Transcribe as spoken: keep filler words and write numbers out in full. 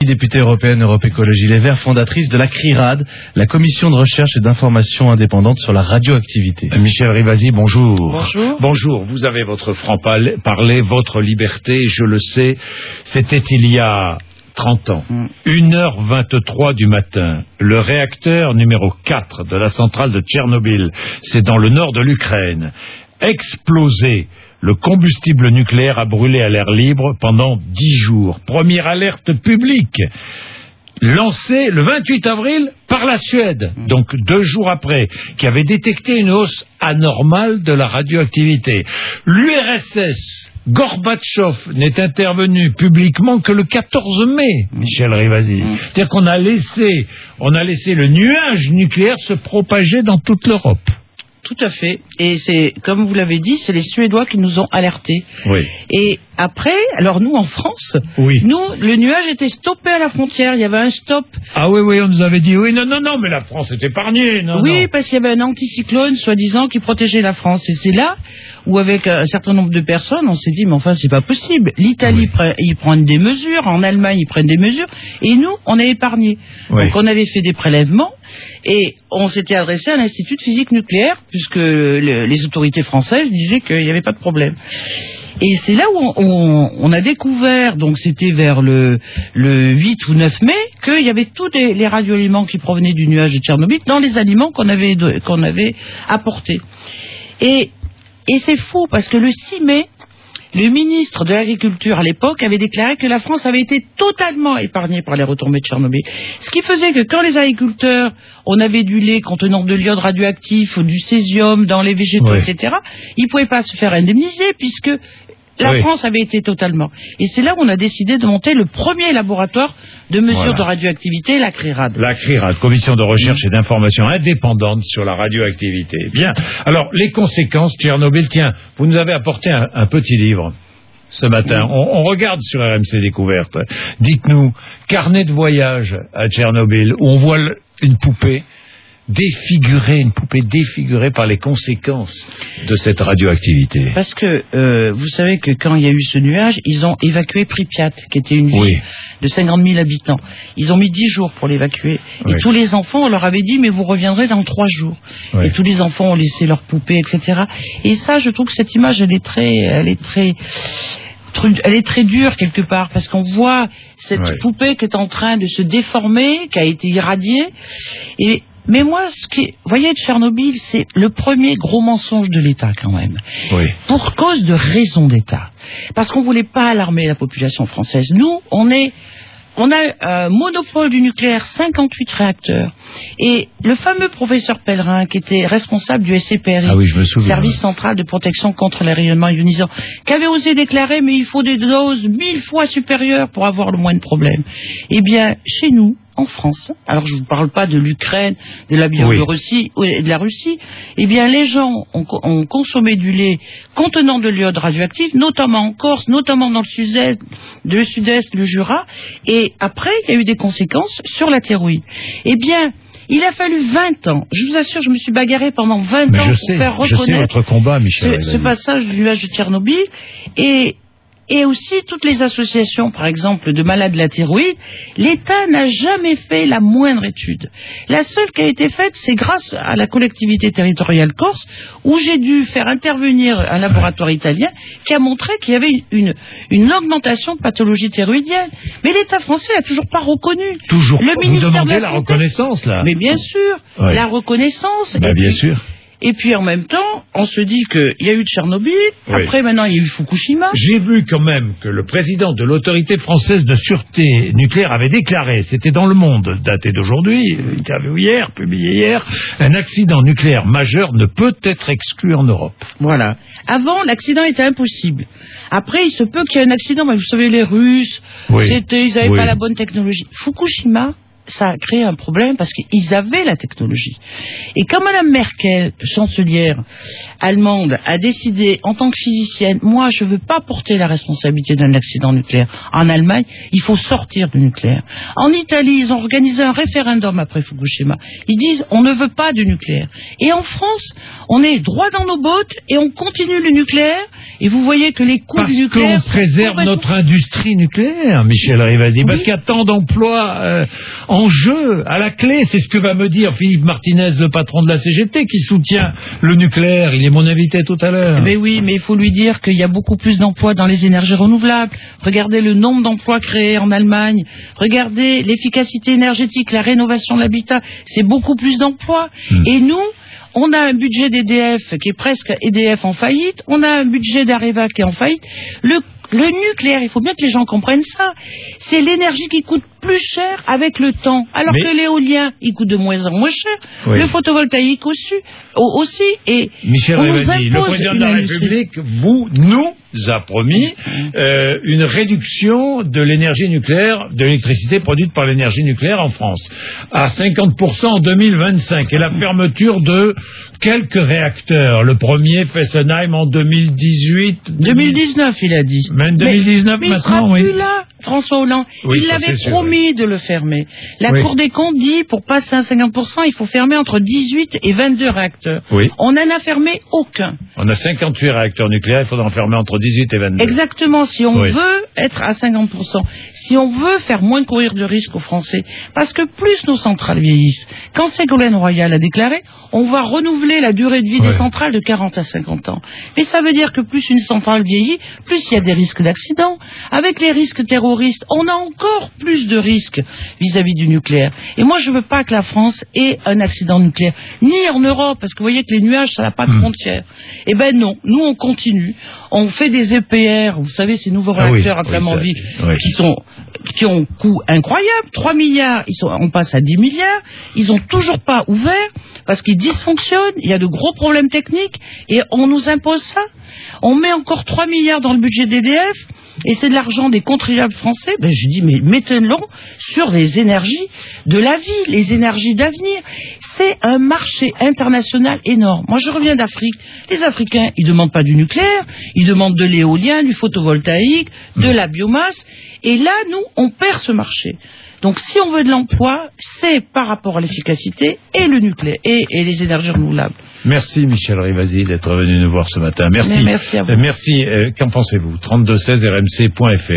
Députée européenne Europe Écologie Les Verts, fondatrice de la CRIRAD, la commission de recherche et d'information indépendante sur la radioactivité. Michel Rivasi, bonjour. Bonjour. Bonjour, vous avez votre franc-parler, votre liberté, je le sais. C'était il y a trente ans. Mm. une heure vingt-trois du matin, le réacteur numéro quatre de la centrale de Tchernobyl, c'est dans le nord de l'Ukraine, explosé. Le combustible nucléaire a brûlé à l'air libre pendant dix jours. Première alerte publique lancée le vingt-huit avril par la Suède, donc deux jours après, qui avait détecté une hausse anormale de la radioactivité. L'U R S S, Gorbatchev, n'est intervenu publiquement que le quatorze mai, Michel Rivasi. Mmh. C'est-à-dire qu'on a laissé, on a laissé le nuage nucléaire se propager dans toute l'Europe. Tout à fait. Et c'est, comme vous l'avez dit, c'est les Suédois qui nous ont alertés. Oui. Et après, alors nous, en France, oui. nous, le nuage était stoppé à la frontière. Il y avait un stop. Ah oui, oui, on nous avait dit, oui, non, non, non, mais la France est épargnée. Non, oui, non. parce qu'il y avait un anticyclone, soi-disant, qui protégeait la France. Et c'est là où, avec un certain nombre de personnes, on s'est dit, mais enfin, c'est pas possible. L'Italie, oui. ils prennent des mesures. En Allemagne, ils prennent des mesures. Et nous, on est épargnés. Oui. Donc, on avait fait des prélèvements. Et on s'était adressé à l'Institut de physique nucléaire, puisque le, les autorités françaises disaient qu'il n'y avait pas de problème. Et c'est là où on, on, on a découvert, donc c'était vers le, le huit ou neuf mai, qu'il y avait tous les, les radioaliments qui provenaient du nuage de Tchernobyl dans les aliments qu'on avait, qu'on avait apportés. Et, et c'est fou, parce que le six mai, le ministre de l'Agriculture à l'époque avait déclaré que la France avait été totalement épargnée par les retombées de Tchernobyl. Ce qui faisait que quand les agriculteurs, on avait du lait contenant de l'iode radioactif ou du césium dans les végétaux, oui. et cetera, ils ne pouvaient pas se faire indemniser puisque la oui. France avait été totalement. Et c'est là où on a décidé de monter le premier laboratoire de mesure voilà. de radioactivité, la CRIRAD. La CRIRAD, Commission de recherche et d'information indépendante sur la radioactivité. Bien. Alors, les conséquences, Tchernobyl, tiens, vous nous avez apporté un, un petit livre ce matin. On, on regarde sur R M C Découverte. Dites-nous, carnet de voyage à Tchernobyl, où on voit le, une poupée défigurée, une poupée défigurée par les conséquences de cette radioactivité. Parce que euh, vous savez que quand il y a eu ce nuage, ils ont évacué Pripyat, qui était une ville oui. de cinquante mille habitants. Ils ont mis dix jours pour l'évacuer. Oui. Et tous les enfants, on leur avait dit, mais vous reviendrez dans trois jours. Oui. Et tous les enfants ont laissé leurs poupées, et cetera. Et ça, je trouve que cette image, elle est très... Elle est très Elle est très dure quelque part, parce qu'on voit cette oui. poupée qui est en train de se déformer, qui a été irradiée. Et mais moi, ce qui, vous voyez, Tchernobyl, c'est le premier gros mensonge de l'État quand même. Oui. Pour cause de raison d'État. Parce qu'on ne voulait pas alarmer la population française. Nous, on est... On a un monopole du nucléaire, cinquante-huit réacteurs. Et le fameux professeur Pellerin, qui était responsable du S C P R I, ah oui, je me souviens, Service ouais. central de protection contre les rayonnements ionisants, qui avait osé déclarer, mais il faut des doses mille fois supérieures pour avoir le moins de problèmes. Eh bien, chez nous, en France, alors je ne vous parle pas de l'Ukraine, de la Biélorussie, oui. de la Russie, eh bien les gens ont, ont consommé du lait contenant de l'iode radioactif, notamment en Corse, notamment dans le sud-est, le sud-est, le Jura, et après il y a eu des conséquences sur la thyroïde. Eh bien, il a fallu vingt ans. Je vous assure, je me suis bagarré pendant vingt Mais ans je pour sais, faire je sais reconnaître votre combat, Michel, ce, ce passage du nuage de Tchernobyl, et Et aussi, toutes les associations, par exemple, de malades de la thyroïde, l'État n'a jamais fait la moindre étude. La seule qui a été faite, c'est grâce à la collectivité territoriale corse, où j'ai dû faire intervenir un laboratoire italien qui a montré qu'il y avait une, une augmentation de pathologie thyroïdienne. Mais l'État français n'a toujours pas reconnu. Toujours. Le Vous ministère demandez de la, la, la reconnaissance, là. Mais bien sûr, ouais. la reconnaissance. Bah, bien puis, sûr. Et puis en même temps, on se dit qu'il y a eu Tchernobyl, oui. après maintenant il y a eu Fukushima. J'ai vu quand même que le président de l'autorité française de sûreté nucléaire avait déclaré, c'était dans Le Monde, daté d'aujourd'hui, interview hier, publié hier, un accident nucléaire majeur ne peut être exclu en Europe. Voilà. Avant, l'accident était impossible. Après, il se peut qu'il y ait un accident, mais vous savez, les Russes, oui. c'était, ils n'avaient oui. pas la bonne technologie. Fukushima, ça a créé un problème parce qu'ils avaient la technologie. Et quand Madame Merkel, chancelière allemande, a décidé, en tant que physicienne, moi je ne veux pas porter la responsabilité d'un accident nucléaire. En Allemagne, il faut sortir du nucléaire. En Italie, ils ont organisé un référendum après Fukushima. Ils disent, on ne veut pas du nucléaire. Et en France, on est droit dans nos bottes et on continue le nucléaire. Et vous voyez que les coûts parce du nucléaire... Parce qu'on préserve complètement... notre industrie nucléaire, Michel Rivasi, oui. Parce qu'il y a tant d'emplois euh, en jeu, à la clé. C'est ce que va me dire Philippe Martinez, le patron de la C G T, qui soutient le nucléaire. Il est mon invité tout à l'heure. Mais oui, mais il faut lui dire qu'il y a beaucoup plus d'emplois dans les énergies renouvelables. Regardez le nombre d'emplois créés en Allemagne. Regardez l'efficacité énergétique, la rénovation de l'habitat. C'est beaucoup plus d'emplois. Mmh. Et nous... on a un budget d'E D F qui est presque E D F en faillite, on a un budget d'Areva qui est en faillite. Le, le nucléaire, il faut bien que les gens comprennent ça, c'est l'énergie qui coûte plus cher avec le temps, alors Mais... que l'éolien, il coûte de moins en moins cher, oui. Le photovoltaïque aussi, aussi et Michel Rivasi, le président de la République, vous, nous a promis euh, une réduction de l'énergie nucléaire, de l'électricité produite par l'énergie nucléaire en France, à cinquante pour cent en deux mille vingt-cinq, et la fermeture de quelques réacteurs. Le premier, Fessenheim, en deux mille dix-huit... deux mille dix-neuf, il a dit. Même deux mille dix-neuf mais, maintenant, mais il oui. sera plus là, François Hollande. Oui, il l'avait promis sûr, oui. de le fermer. La oui. Cour des comptes dit, pour passer à cinquante pour cent, il faut fermer entre dix-huit et vingt-deux réacteurs. Oui. On n'en a fermé aucun. On a cinquante-huit réacteurs nucléaires, il faudra en fermer entre dix-huit et vingt-deux. Exactement, si on oui. veut être à cinquante pour cent, si on veut faire moins courir de risques aux Français, parce que plus nos centrales vieillissent, quand Ségolène Royal a déclaré, on va renouveler la durée de vie oui. des centrales de quarante à cinquante ans. Mais ça veut dire que plus une centrale vieillit, plus il y a des risques d'accident. Avec les risques terroristes, on a encore plus de risques vis-à-vis du nucléaire. Et moi, je ne veux pas que la France ait un accident nucléaire, ni en Europe, parce que vous voyez que les nuages, ça n'a pas de frontières. Eh ben non, nous on continue, on fait des E P R, vous savez, ces nouveaux réacteurs ah oui, à Flamanville, oui, oui. qui sont qui ont un coût incroyable, trois milliards, ils sont, on passe à dix milliards, ils n'ont toujours pas ouvert, parce qu'ils dysfonctionnent, il y a de gros problèmes techniques, et on nous impose ça. On met encore trois milliards dans le budget d'E D F, et c'est de l'argent des contribuables français. Ben je dis, mais mettez-le sur les énergies de la vie, les énergies d'avenir. C'est un marché international énorme. Moi, je reviens d'Afrique. Les Africains, ils demandent pas du nucléaire, ils demandent de l'éolien, du photovoltaïque, de la biomasse. Et là, nous, on perd ce marché. Donc, si on veut de l'emploi, c'est par rapport à l'efficacité et le nucléaire et, et les énergies renouvelables. Merci Michel Rivasi d'être venu nous voir ce matin. Merci. Mais merci à vous. Euh, merci. Euh, qu'en pensez-vous? trente-deux seize R M C point F R